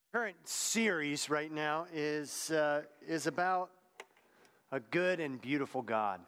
Current series right now is about a good and beautiful God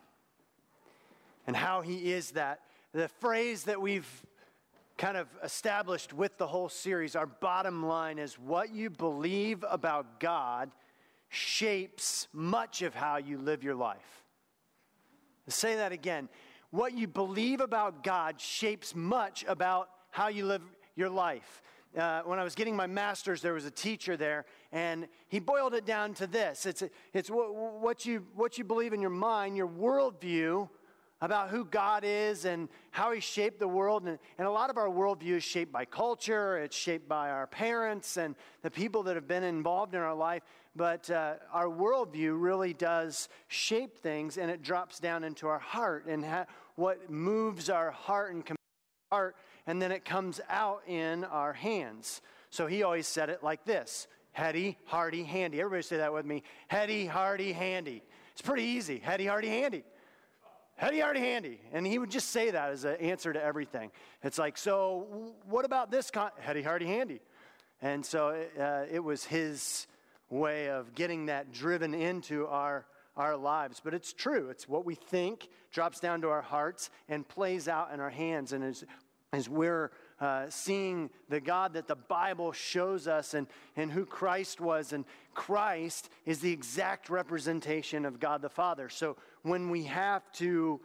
and how He is that. The phrase that we've kind of established with the whole series, our bottom line is what you believe about God shapes much of how you live your life. Let's say that again. What you believe about God shapes much about how you live your life. When I was getting my master's, there was a teacher there, and he boiled it down to this. It's what you believe in your mind, your worldview about who God is and how He shaped the world. And a lot of our worldview is shaped by culture. It's shaped by our parents and the people that have been involved in our life. But our worldview really does shape things, and it drops down into our heart and what moves our heart and then it comes out in our hands. So he always said it like this: heady, hearty, handy. Everybody say that with me. Heady, hearty, handy. It's pretty easy. Heady, hearty, handy. Heady, hearty, handy. And he would just say that as an answer to everything. It's like, so what about this? Heady, hearty, handy. And so it was his way of getting that driven into our lives. But it's true. It's what we think drops down to our hearts and plays out in our hands. And as we're seeing the God that the Bible shows us and who Christ was, and Christ is the exact representation of God the Father. So when we have to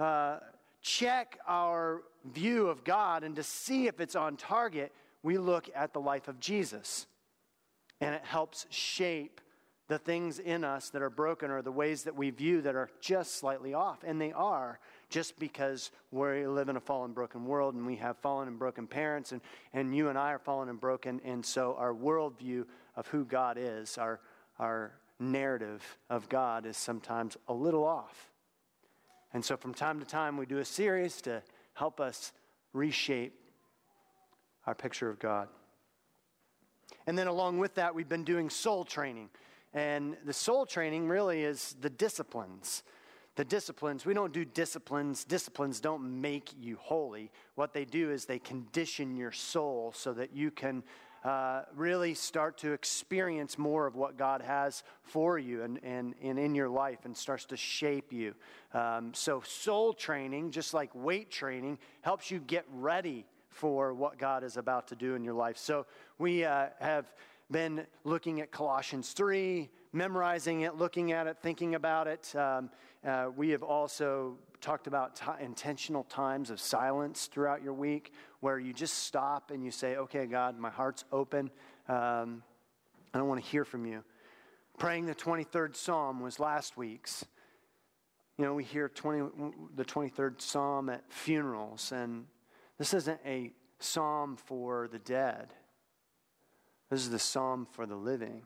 check our view of God and to see if it's on target, we look at the life of Jesus. And it helps shape the things in us that are broken, or the ways that we view that are just slightly off. And they are, just because we live in a fallen, broken world, and we have fallen and broken parents, and you and I are fallen and broken. And so our worldview of who God is, our narrative of God is sometimes a little off. And so from time to time we do a series to help us reshape our picture of God. And then along with that, we've been doing soul training. And the soul training really is the disciplines. The disciplines, we don't do disciplines. Disciplines don't make you holy. What they do is they condition your soul so that you can really start to experience more of what God has for you and in your life, and starts to shape you. So soul training, just like weight training, helps you get ready for what God is about to do in your life. So we have been looking at Colossians 3, memorizing it, looking at it, thinking about it. We have also talked about intentional times of silence throughout your week, where you just stop and you say, okay, God, my heart's open. I don't want to hear from you. Praying the 23rd Psalm was last week's. You know, we hear the 23rd Psalm at funerals, and this isn't a psalm for the dead. This is the psalm for the living.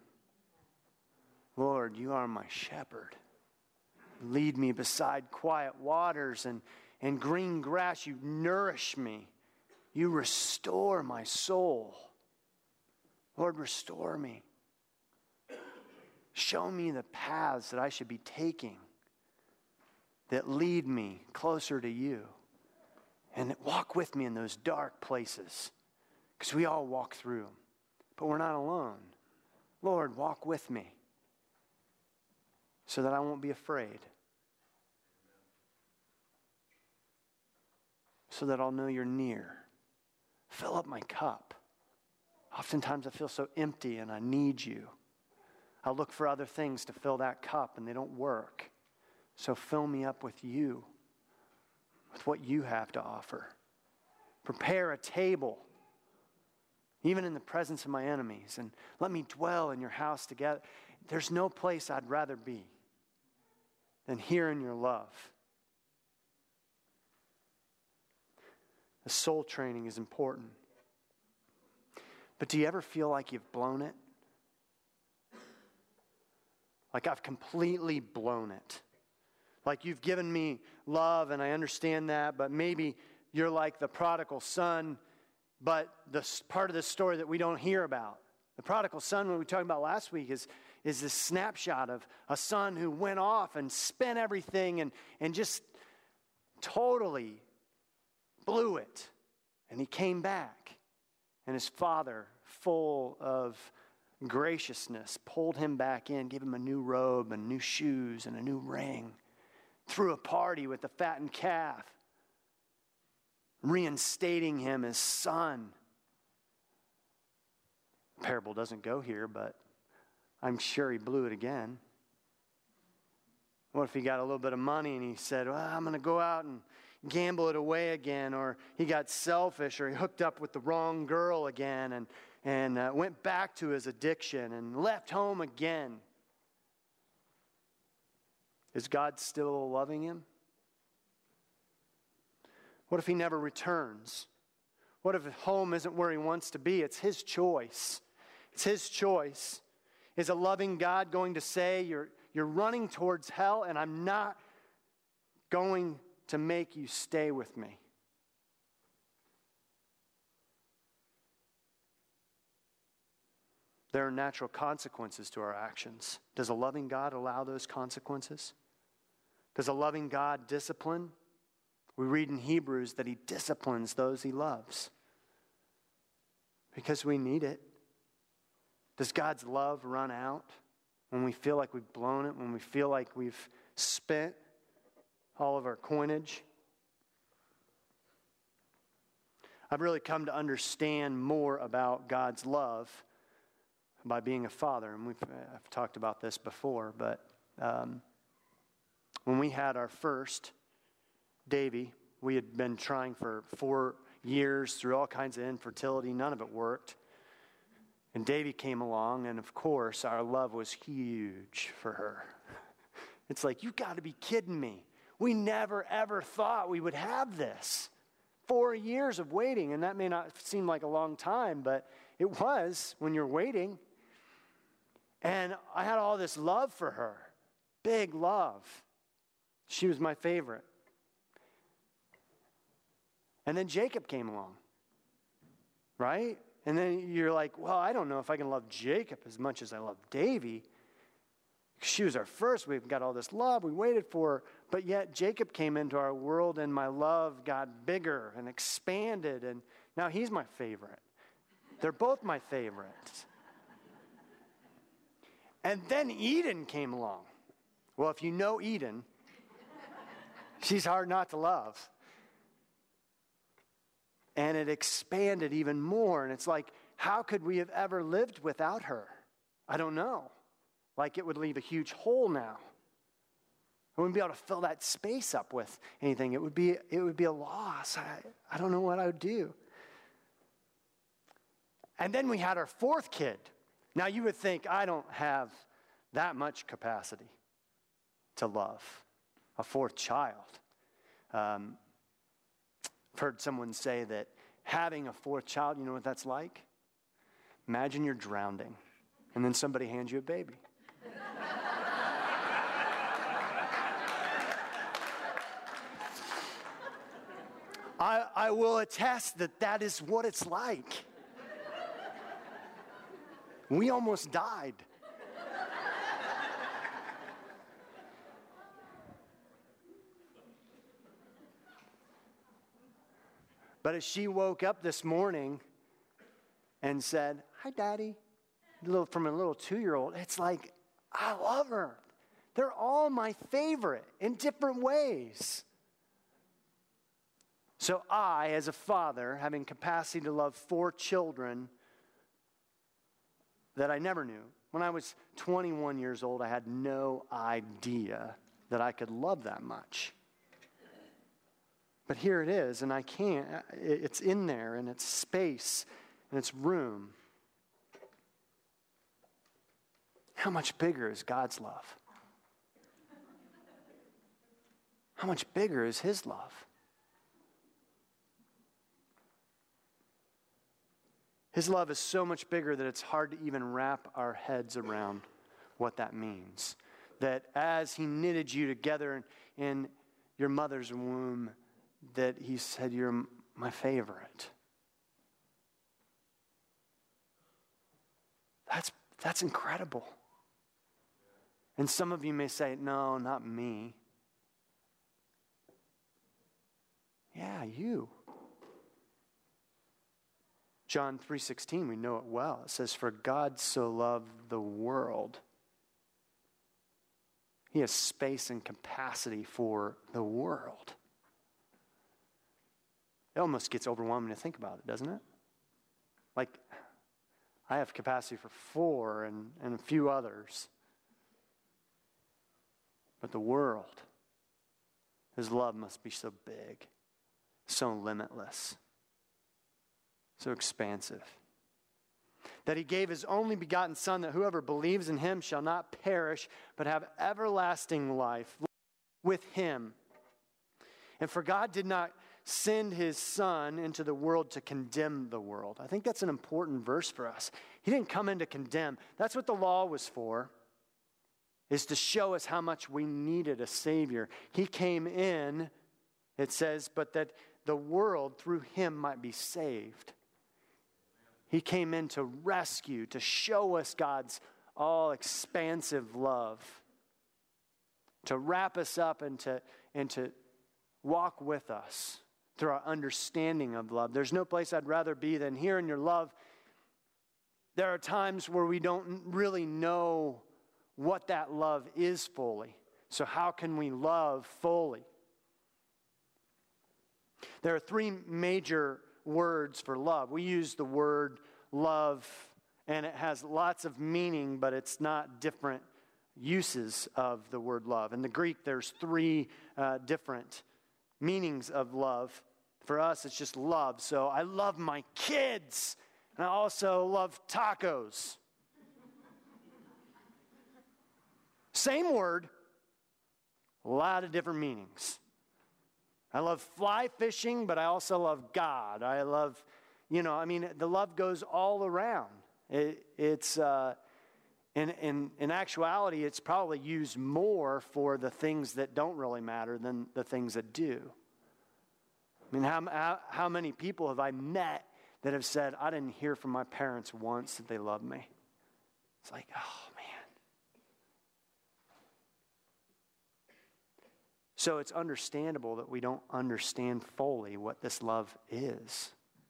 Lord, you are my shepherd. Lead me beside quiet waters and green grass. You nourish me. You restore my soul. Lord, restore me. Show me the paths that I should be taking that lead me closer to you. And walk with me in those dark places, because we all walk through them. But we're not alone. Lord, walk with me so that I won't be afraid. So that I'll know you're near. Fill up my cup. Oftentimes I feel so empty and I need you. I look for other things to fill that cup and they don't work. So fill me up with you, with what you have to offer. Prepare a table, even in the presence of my enemies, and let me dwell in your house together. There's no place I'd rather be than here in your love. The soul training is important. But do you ever feel like you've blown it? Like I've completely blown it. Like you've given me love and I understand that, but maybe you're like the prodigal son, but the part of the story that we don't hear about. The prodigal son, what we talked about last week, is this snapshot of a son who went off and spent everything and just totally blew it. And he came back. And his father, full of graciousness, pulled him back in, gave him a new robe and new shoes and a new ring, threw a party with the fattened calf, reinstating him as son. The parable doesn't go here, but I'm sure he blew it again. What if he got a little bit of money and he said, well, I'm going to go out and gamble it away again, or he got selfish, or he hooked up with the wrong girl again and went back to his addiction and left home again. Is God still loving him? What if he never returns? What if home isn't where he wants to be? It's his choice. It's his choice. Is a loving God going to say, you're running towards hell and I'm not going to make you stay with me? There are natural consequences to our actions. Does a loving God allow those consequences? Does a loving God discipline? We read in Hebrews that he disciplines those he loves because we need it. Does God's love run out when we feel like we've blown it, when we feel like we've spent all of our coinage? I've really come to understand more about God's love by being a father. And I've talked about this before, but when we had our first, Davy, we had been trying for 4 years through all kinds of infertility. None of it worked. And Davy came along, and of course, our love was huge for her. It's like, you've got to be kidding me. We never, ever thought we would have this. 4 years of waiting, and that may not seem like a long time, but it was when you're waiting. And I had all this love for her, big love. She was my favorite. And then Jacob came along, right? And then you're like, well, I don't know if I can love Jacob as much as I love Davy. She was our first. We've got all this love. We waited for her. But yet Jacob came into our world and my love got bigger and expanded. And now he's my favorite. They're both my favorites. And then Eden came along. Well, if you know Eden, she's hard not to love. And it expanded even more. And it's like, how could we have ever lived without her? I don't know. Like it would leave a huge hole now. I wouldn't be able to fill that space up with anything. It would be a loss. I don't know what I would do. And then we had our fourth kid. Now you would think I don't have that much capacity to love a fourth child. I've heard someone say that having a fourth child, you know what that's like? Imagine you're drowning, and then somebody hands you a baby. I will attest that is what it's like. We almost died. But as she woke up this morning and said, hi, Daddy, from a little 2-year-old, it's like, I love her. They're all my favorite in different ways. So I, as a father, having capacity to love 4 children that I never knew. When I was 21 years old, I had no idea that I could love that much. But here it is, and I can't. It's in there, and it's space, and it's room. How much bigger is God's love? How much bigger is His love? His love is so much bigger that it's hard to even wrap our heads around what that means. That as He knitted you together in your mother's womb, that He said, you're my favorite. That's incredible. And some of you may say, no, not me. Yeah, you. John 3:16, we know it well. It says, "For God so loved the world." He has space and capacity for the world. It almost gets overwhelming to think about it, doesn't it? Like, I have capacity for 4 and a few others. But the world, his love must be so big, so limitless, so expansive, that he gave his only begotten Son, that whoever believes in him shall not perish, but have everlasting life with him. And for God did not send his Son into the world to condemn the world. I think that's an important verse for us. He didn't come in to condemn. That's what the law was for, is to show us how much we needed a Savior. He came in, it says, but that the world through him might be saved. He came in to rescue, to show us God's all-expansive love, to wrap us up and to walk with us through our understanding of love. There's no place I'd rather be than here in your love. There are times where we don't really know what that love is fully. So how can we love fully? There are 3 major words for love. We use the word love, and it has lots of meaning, but it's not different uses of the word love. In the Greek, there's 3 different meanings of love. For us, it's just love. So I love my kids, and I also love tacos. Same word, a lot of different meanings. I love fly fishing, but I also love God. I love, the love goes all around. It's in actuality, it's probably used more for the things that don't really matter than the things that do. I mean, how many people have I met that have said, I didn't hear from my parents once that they loved me? It's like, oh, man. So it's understandable that we don't understand fully what this love is.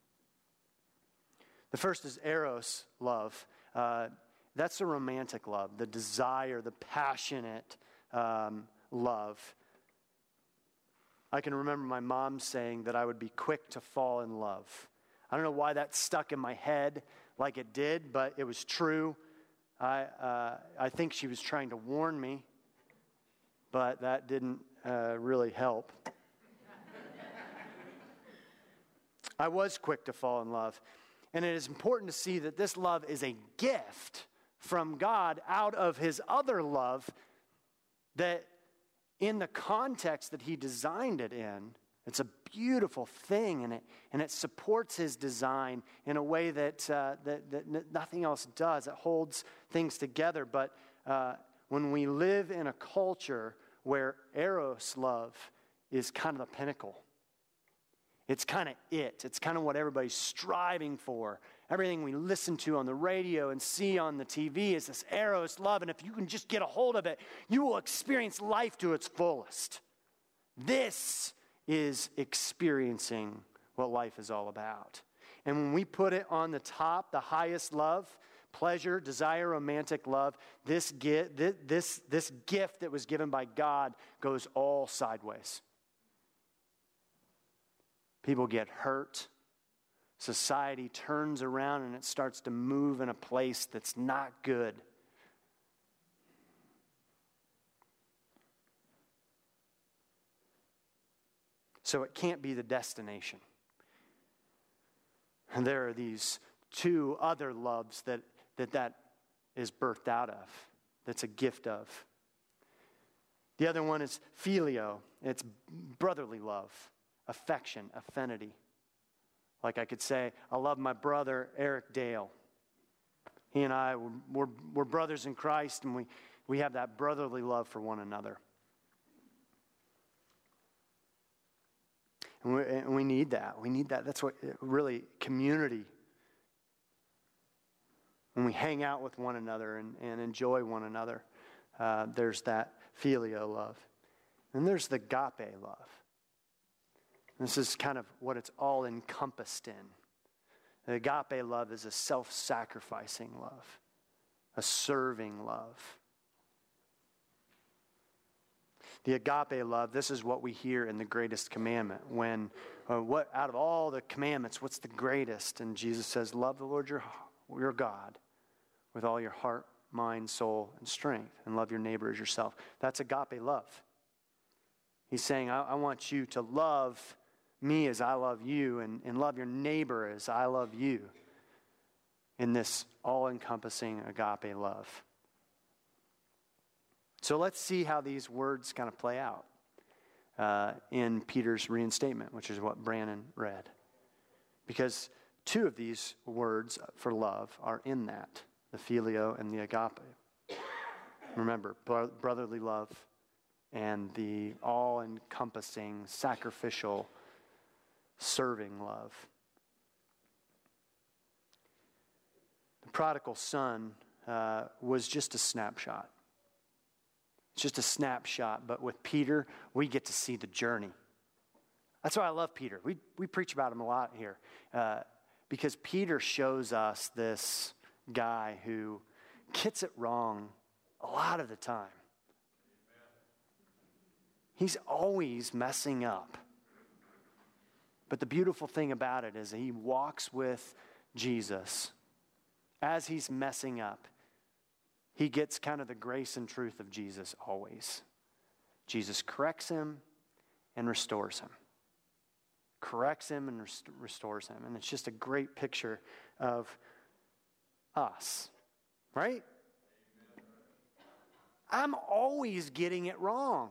The first is eros love. That's the romantic love, the desire, the passionate love. I can remember my mom saying that I would be quick to fall in love. I don't know why that stuck in my head like it did, but it was true. I think she was trying to warn me, but that didn't really help. I was quick to fall in love. And it is important to see that this love is a gift from God out of his other love, that in the context that he designed it in, it's a beautiful thing, and it supports his design in a way that nothing else does. It holds things together. But when we live in a culture where eros love is kind of the pinnacle, it's kind of it's kind of what everybody's striving for. Everything we listen to on the radio and see on the TV is this eros love, and if you can just get a hold of it, you will experience life to its fullest. This is experiencing what life is all about. And when we put it on the top, the highest love, pleasure, desire, romantic love, this gift that was given by God goes all sideways. People get hurt. Society turns around and it starts to move in a place that's not good. So it can't be the destination. And there are these 2 other loves that is birthed out of, that's a gift of. The other one is phileo. It's brotherly love, affection, affinity. Like I could say, I love my brother, Eric Dale. He and I, we're brothers in Christ, and we have that brotherly love for one another. And we need that. We need that. That's what really community. When we hang out with one another and enjoy one another, there's that phileo love. And there's the agape love. This is kind of what it's all encompassed in. The agape love is a self-sacrificing love, a serving love. The agape love, this is what we hear in the greatest commandment. When, what out of all the commandments, what's the greatest? And Jesus says, love the Lord your God with all your heart, mind, soul, and strength, and love your neighbor as yourself. That's agape love. He's saying, I want you to love me as I love you, and love your neighbor as I love you, in this all-encompassing agape love. So let's see how these words kind of play out in Peter's reinstatement, which is what Brandon read. Because two of these words for love are in that, the phileo and the agape. Remember, brotherly love and the all-encompassing, sacrificial, serving love. The prodigal son was just a snapshot. It's just a snapshot, but with Peter, we get to see the journey. That's why I love Peter. We preach about him a lot here, because Peter shows us this guy who gets it wrong a lot of the time. He's always messing up. But the beautiful thing about it is that he walks with Jesus as he's messing up. He gets kind of the grace and truth of Jesus always. Jesus corrects him and restores him. Corrects him and restores him. And it's just a great picture of us, right? I'm always getting it wrong.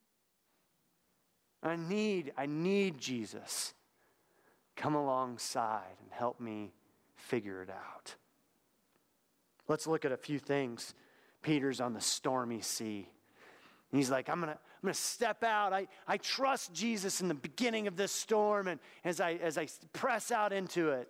I need Jesus. Come alongside and help me figure it out. Let's look at a few things. Peter's on the stormy sea. And he's like, I'm gonna step out. I trust Jesus in the beginning of this storm, and as I press out into it,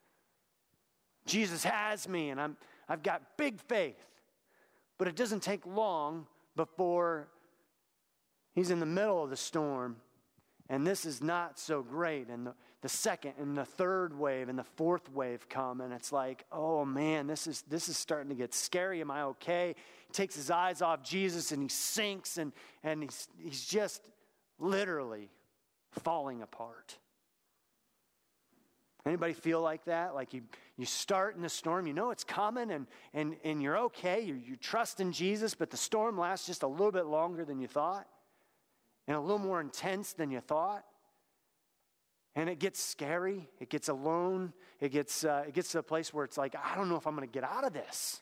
Jesus has me, and I've got big faith. But it doesn't take long before he's in the middle of the storm, and this is not so great. And the second and the third wave and the fourth wave come, and it's like, oh man, this is starting to get scary. Am I okay? He takes his eyes off Jesus and he sinks, and he's just literally falling apart. Anybody feel like that? Like you start in the storm, you know it's coming, and you're okay. You trust in Jesus, but the storm lasts just a little bit longer than you thought, and a little more intense than you thought. And it gets scary. It gets alone. It gets to a place where it's like, I don't know if I'm going to get out of this.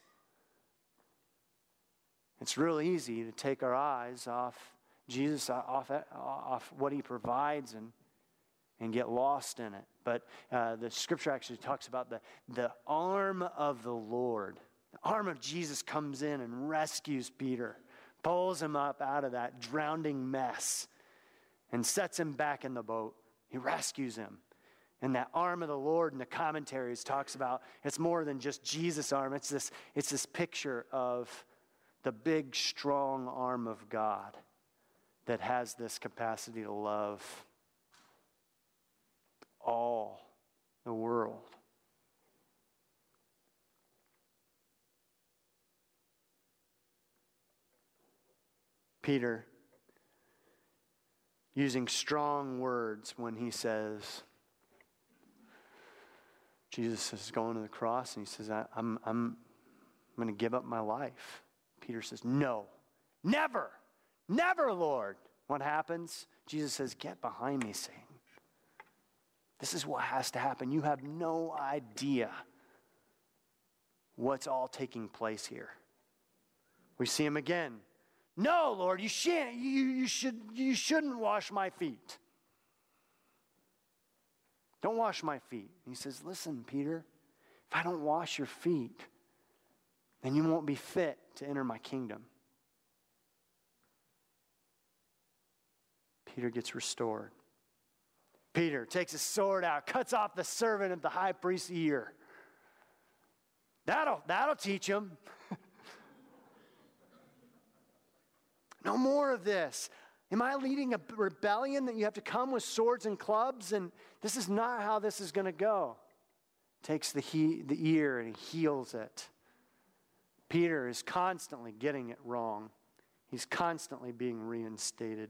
It's real easy to take our eyes off Jesus, off what he provides, and get lost in it. But the scripture actually talks about the arm of the Lord. The arm of Jesus comes in and rescues Peter, pulls him up out of that drowning mess, and sets him back in the boat. He rescues him. And that arm of the Lord in the commentaries talks about, it's more than just Jesus' arm. It's this picture of the big, strong arm of God that has this capacity to love all the world. Peter, using strong words when he says, Jesus is going to the cross, and he says, I'm going to give up my life. Peter says, no, never, Lord. What happens? Jesus says, get behind me, Satan. This is what has to happen. You have no idea what's all taking place here. We see him again. No, Lord, you shouldn't wash my feet. Don't wash my feet. And he says, listen, Peter, if I don't wash your feet, then you won't be fit to enter my kingdom. Peter gets restored. Peter takes his sword out, cuts off the servant of the high priest's ear. That'll teach him. No more of this. Am I leading a rebellion that you have to come with swords and clubs? And this is not how this is going to go. takes the ear and he heals it. Peter is constantly getting it wrong. He's constantly being reinstated.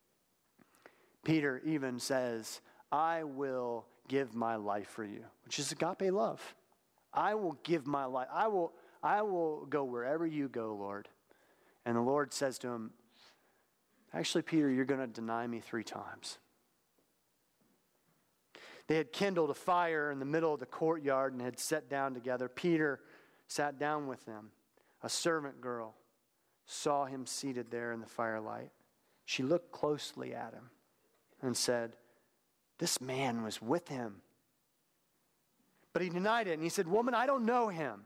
Peter even says, I will give my life for you, which is agape love. I will give my life. I will go wherever you go, Lord. And the Lord says to him, actually, Peter, you're going to deny me 3 times. They had kindled a fire in the middle of the courtyard and had sat down together. Peter sat down with them. A servant girl saw him seated there in the firelight. She looked closely at him and said, this man was with him. But he denied it, and he said, woman, I don't know him.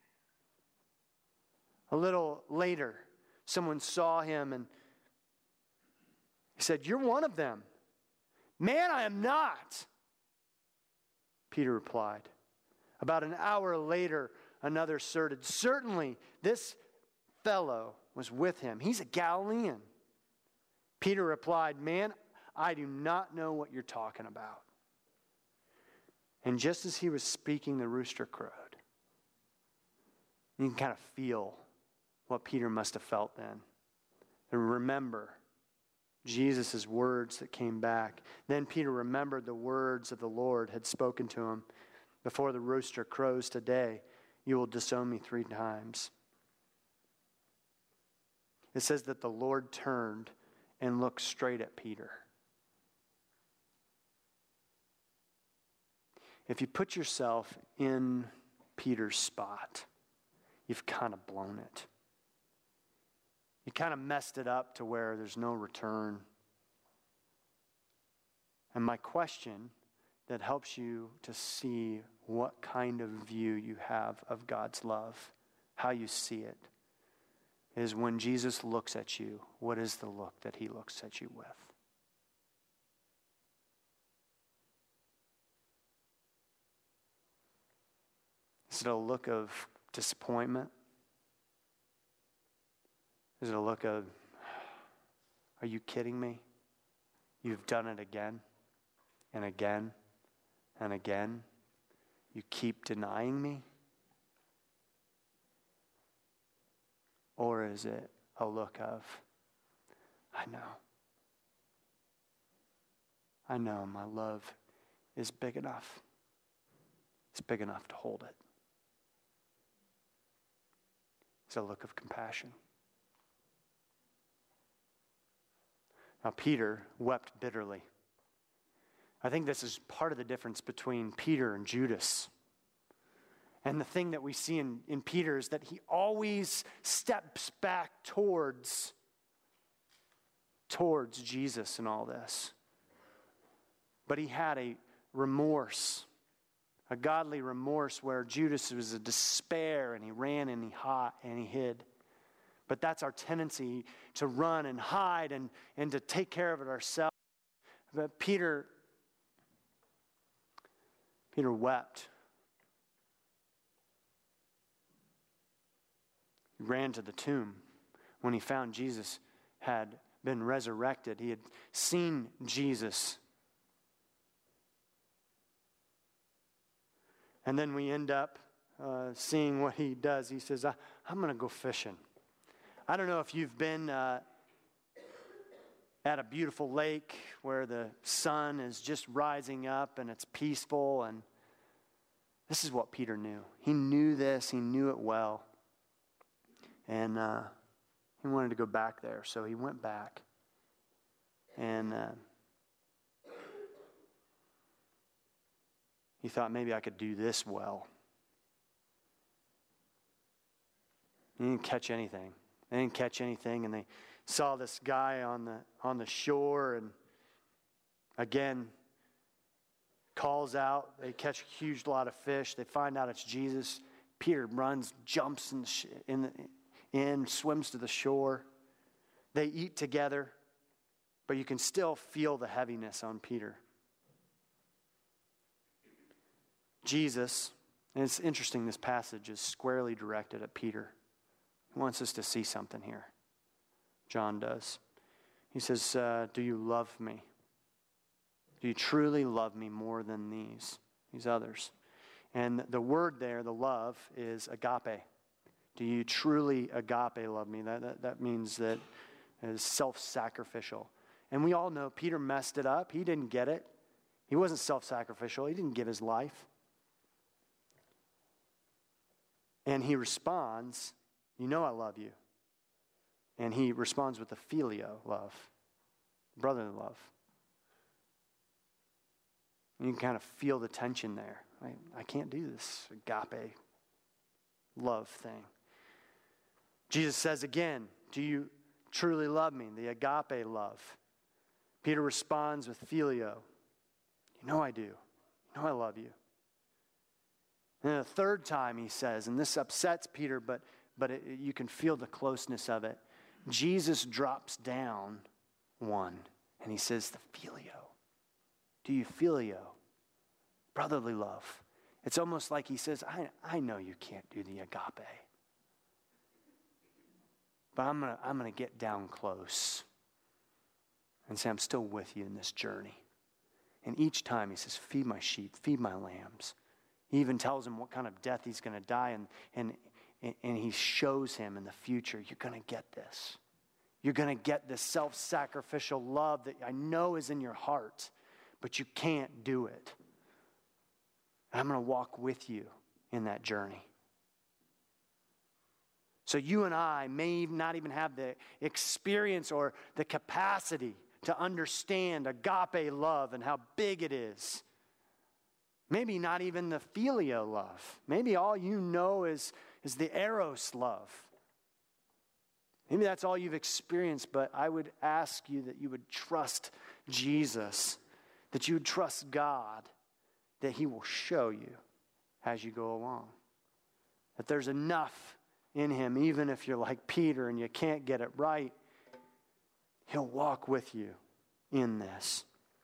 A little later, someone saw him, and he said, you're one of them. Man, I am not. Peter replied. About an hour later, another asserted, certainly this fellow was with him. He's a Galilean. Peter replied, man, I do not know what you're talking about. And just as he was speaking, the rooster crowed. You can kind of feel what Peter must have felt then. And remember Jesus' words that came back. Then Peter remembered the words of the Lord had spoken to him. Before the rooster crows today, you will disown me 3 times. It says that the Lord turned and looked straight at Peter. If you put yourself in Peter's spot, you've kind of blown it. You kind of messed it up to where there's no return. And my question that helps you to see what kind of view you have of God's love, how you see it, is when Jesus looks at you, what is the look that he looks at you with? Is it a look of disappointment? Is it a look of, are you kidding me? You've done it again and again and again. You keep denying me? Or is it a look of, I know my love is big enough. It's big enough to hold it. It's a look of compassion. Now, Peter wept bitterly. I think this is part of the difference between Peter and Judas. And the thing that we see in Peter is that he always steps back towards Jesus in all this. But he had a remorse, a godly remorse, where Judas was a despair and he ran and he hid. But that's our tendency, to run and hide and to take care of it ourselves. But Peter wept. He ran to the tomb when he found Jesus had been resurrected. He had seen Jesus. And then we end up seeing what he does. He says, I'm going to go fishing. I don't know if you've been at a beautiful lake where the sun is just rising up and it's peaceful. And this is what Peter knew. He knew this. He knew it well. And he wanted to go back there. So he went back. And he thought, maybe I could do this well. He didn't catch anything. They didn't catch anything, and they saw this guy on the shore, and again calls out. They catch a huge lot of fish. They find out it's Jesus. Peter runs, jumps in, swims to the shore. They eat together, but you can still feel the heaviness on Peter. Jesus, and it's interesting, this passage is squarely directed at Peter. He wants us to see something here. John does. He says, do you love me? Do you truly love me more than these others? And the word there, the love, is agape. Do you truly agape love me? That means that it is self-sacrificial. And we all know Peter messed it up. He didn't get it. He wasn't self-sacrificial. He didn't give his life. And he responds, you know I love you. And he responds with a phileo love, brotherly love. You can kind of feel the tension there. I can't do this agape love thing. Jesus says again, do you truly love me? The agape love. Peter responds with phileo. You know I do. You know I love you. And then the third time he says, and this upsets Peter, but you can feel the closeness of it. Jesus drops down one, and he says the phileo. Do you phileo? Brotherly love. It's almost like he says, I know you can't do the agape, but I'm gonna get down close and say, I'm still with you in this journey. And each time he says, feed my sheep, feed my lambs. He even tells him what kind of death he's going to die, and he shows him in the future, you're going to get this. You're going to get this self-sacrificial love that I know is in your heart, but you can't do it. And I'm going to walk with you in that journey. So you and I may not even have the experience or the capacity to understand agape love and how big it is. Maybe not even the phileo love. Maybe all you know is the eros love. Maybe that's all you've experienced, but I would ask you that you would trust Jesus, that you would trust God, that he will show you as you go along. That there's enough in him, even if you're like Peter and you can't get it right, he'll walk with you in this.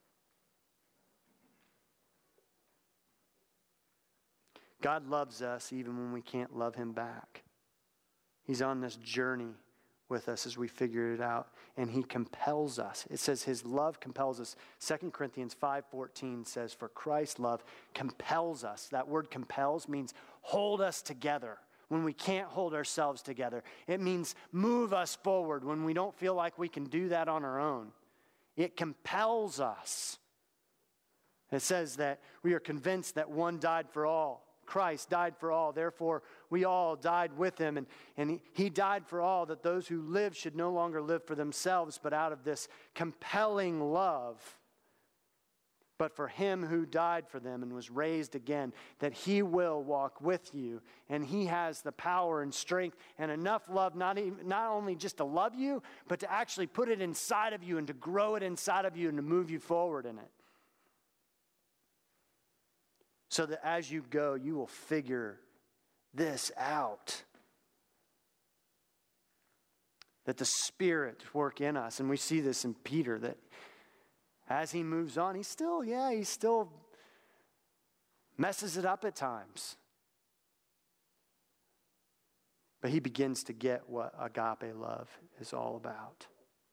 God loves us even when we can't love him back. He's on this journey with us as we figure it out, and he compels us. It says his love compels us. 2 Corinthians 5:14 says, for Christ's love compels us. That word compels means hold us together when we can't hold ourselves together. It means move us forward when we don't feel like we can do that on our own. It compels us. It says that we are convinced that one died for all. Christ died for all. Therefore, we all died with him. And he died for all, that those who live should no longer live for themselves, but out of this compelling love. But for him who died for them and was raised again, that he will walk with you. And he has the power and strength and enough love, not only just to love you, but to actually put it inside of you and to grow it inside of you and to move you forward in it. So that as you go, you will figure this out. That the Spirit work in us. And we see this in Peter, that as he moves on, he still messes it up at times. But he begins to get what agape love is all about.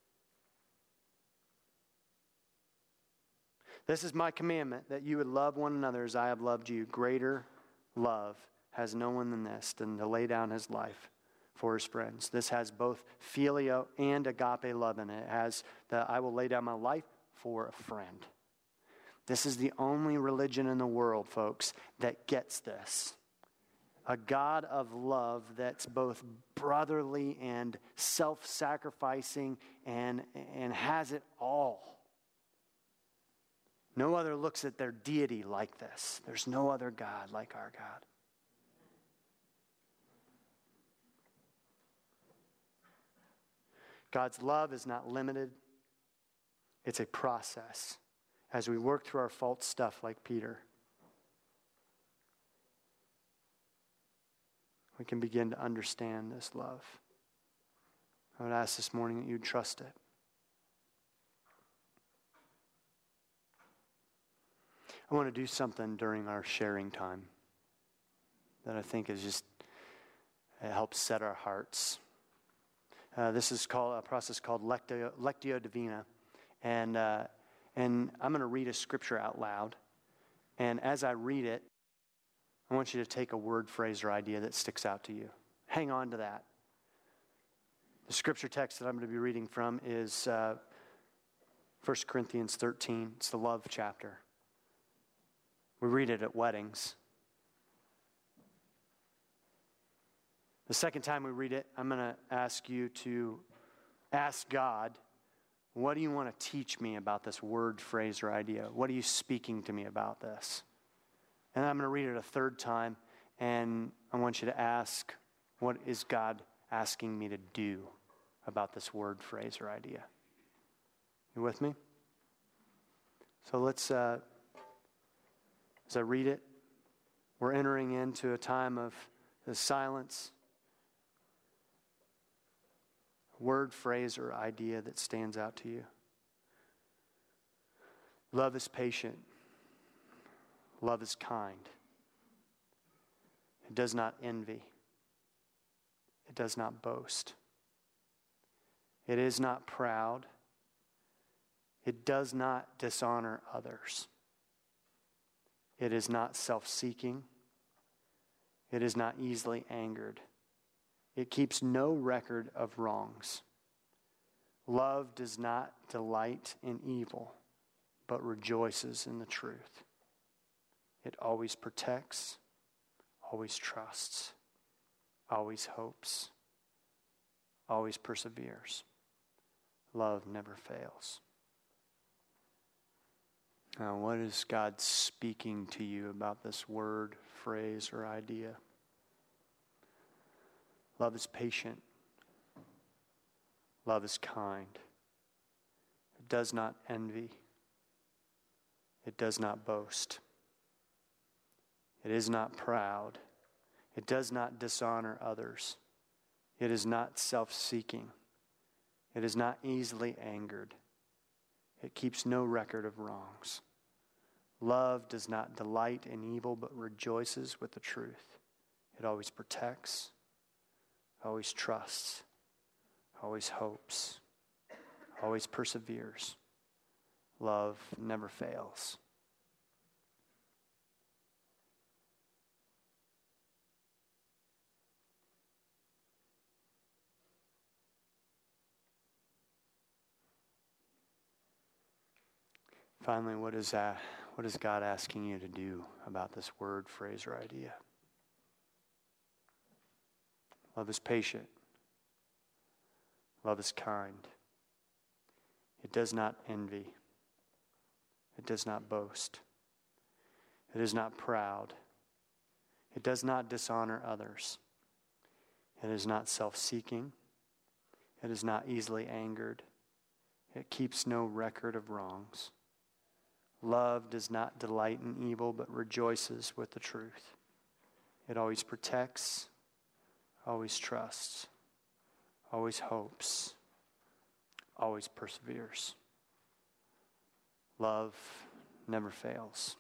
This is my commandment, that you would love one another as I have loved you. Greater love has no one than this, than to lay down his life for his friends. This has both phileo and agape love in it. It has the I will lay down my life for a friend. This is the only religion in the world, folks, that gets this. A God of love that's both brotherly and self-sacrificing and has it all. No other looks at their deity like this. There's no other God like our God. God's love is not limited. It's a process. As we work through our false stuff like Peter, we can begin to understand this love. I would ask this morning that you'd trust it. I want to do something during our sharing time that I think is just, it helps set our hearts. This is called a process called Lectio Divina. And I'm going to read a scripture out loud. And as I read it, I want you to take a word, phrase, or idea that sticks out to you. Hang on to that. The scripture text that I'm going to be reading from is 1 Corinthians 13. It's the love chapter. We read it at weddings. The second time we read it, I'm going to ask you to ask God, what do you want to teach me about this word, phrase, or idea? What are you speaking to me about this? And I'm going to read it a third time, and I want you to ask, what is God asking me to do about this word, phrase, or idea? You with me? So let's, as I read it, we're entering into a time of the silence. Word, phrase, or idea that stands out to you. Love is patient. Love is kind. It does not envy. It does not boast. It is not proud. It does not dishonor others. It is not self-seeking. It is not easily angered. It keeps no record of wrongs. Love does not delight in evil, but rejoices in the truth. It always protects, always trusts, always hopes, always perseveres. Love never fails. Now, what is God speaking to you about this word, phrase, or idea? Love is patient. Love is kind. It does not envy. It does not boast. It is not proud. It does not dishonor others. It is not self-seeking. It is not easily angered. It keeps no record of wrongs. Love does not delight in evil, but rejoices with the truth. It always protects, always trusts, always hopes, always perseveres. Love never fails. Finally, what is God asking you to do about this word, phrase, or idea? Love is patient. Love is kind. It does not envy. It does not boast. It is not proud. It does not dishonor others. It is not self-seeking. It is not easily angered. It keeps no record of wrongs. Love does not delight in evil, but rejoices with the truth. It always protects, always trusts, always hopes, always perseveres. Love never fails.